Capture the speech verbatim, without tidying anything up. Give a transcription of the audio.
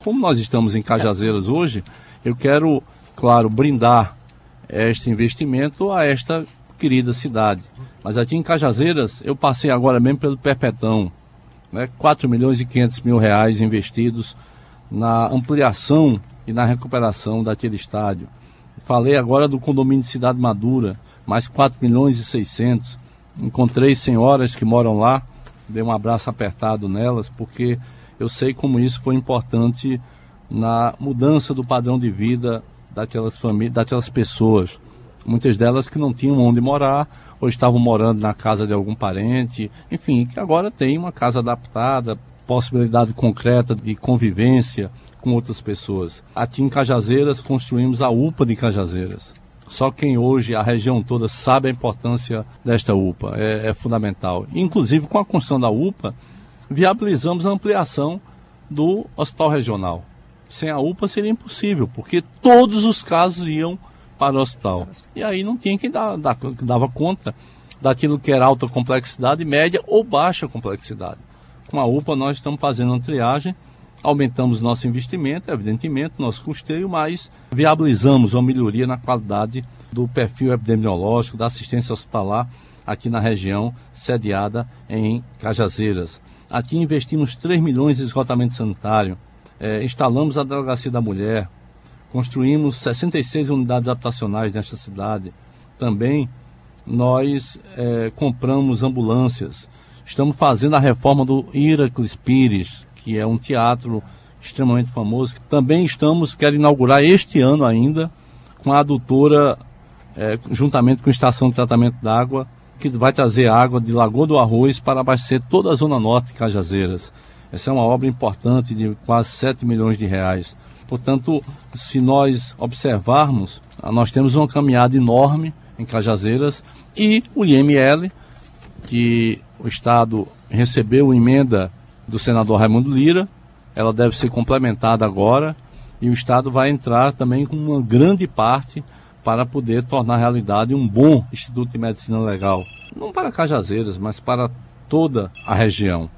Como nós estamos em Cajazeiras hoje, eu quero, claro, brindar este investimento a esta querida cidade. Mas aqui em Cajazeiras, eu passei agora mesmo pelo Perpetão, né? quatro milhões e quinhentos mil reais investidos na ampliação e na recuperação daquele estádio. Falei agora do condomínio de Cidade Madura, mais quatro milhões e seiscentos. Encontrei senhoras que moram lá, dei um abraço apertado nelas, porque eu sei como isso foi importante na mudança do padrão de vida daquelas famílias, daquelas pessoas. Muitas delas que não tinham onde morar, ou estavam morando na casa de algum parente, enfim, que agora tem uma casa adaptada, possibilidade concreta de convivência com outras pessoas. Aqui em Cajazeiras construímos a U P A de Cajazeiras. Só quem hoje, a região toda, sabe a importância desta U P A, é, é fundamental. Inclusive, com a construção da U P A, viabilizamos a ampliação do hospital regional. Sem a U P A seria impossível, porque todos os casos iam para o hospital. E aí não tinha quem dava, dava conta daquilo que era alta complexidade, média ou baixa complexidade. Com a U P A nós estamos fazendo uma triagem, aumentamos nosso investimento, evidentemente, nosso custeio, mas viabilizamos uma melhoria na qualidade do perfil epidemiológico, da assistência hospitalar aqui na região, sediada em Cajazeiras. Aqui investimos três milhões em esgotamento sanitário, é, instalamos a Delegacia da Mulher, construímos sessenta e seis unidades habitacionais nesta cidade. Também nós é, compramos ambulâncias. Estamos fazendo a reforma do Heracles Pires, que é um teatro extremamente famoso. Também estamos, quero inaugurar este ano ainda, com a adutora, é, juntamente com a estação de tratamento d'água, que vai trazer água de Lagoa do Arroz para abastecer toda a zona norte de Cajazeiras. Essa é uma obra importante de quase sete milhões de reais. Portanto, se nós observarmos, nós temos uma caminhada enorme em Cajazeiras e o I M L, que o Estado recebeu emenda do senador Raimundo Lira, ela deve ser complementada agora e o Estado vai entrar também com uma grande parte para poder tornar realidade um bom Instituto de Medicina Legal. Não para Cajazeiras, mas para toda a região.